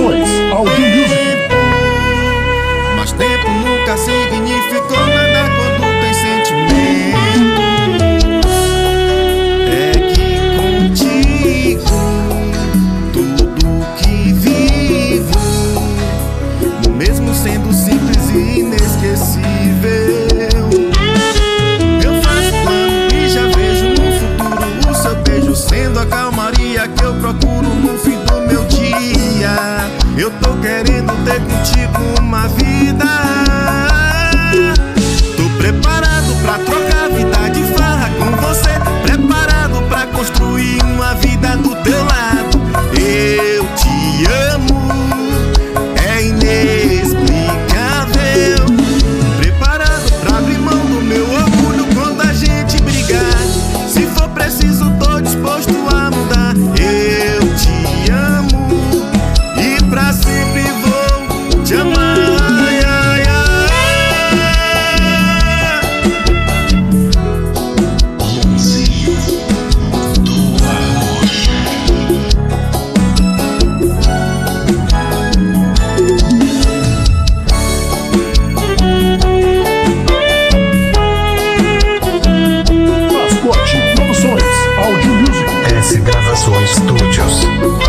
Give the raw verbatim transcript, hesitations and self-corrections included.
Produções, Audio Music. Mas tempo nunca significou nada quando tem sentimento. É que contigo tudo que vivo, mesmo sendo simples e inesquecível, eu faço plano e já vejo no futuro o seu beijo sendo a calmaria que eu procuro no fim do meu dia. Eu tô querendo ter contigo uma vida. Tô preparado pra trocar vida de farra com você, preparado pra construir uma vida do teu lado. Eu te amo, é inexplicável. Preparado pra abrir mão do meu orgulho quando a gente brigar. Se for preciso, tô disposto a mudar. Eu te amo e pra sempre vou te amar. Ai, ai, ai. Do amor. Mascote Produções, Audio Music. S Gravações Studios.